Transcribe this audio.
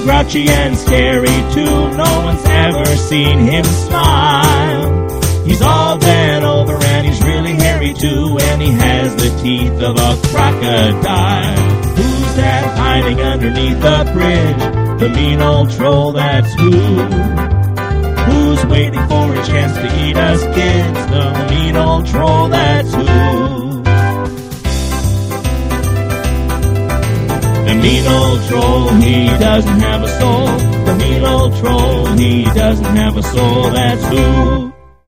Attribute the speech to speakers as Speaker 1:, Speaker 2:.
Speaker 1: grouchy and scary too. No one's ever seen him smile. He's all bent over and he's really hairy too, and he has the teeth of a crocodile. Who's that hiding underneath the bridge? The mean old troll, that's who. Who's waiting for a chance to eat us kids? The mean old troll, that's who. The mean old troll, he doesn't have a soul. The mean old troll, he doesn't have a soul, that's who.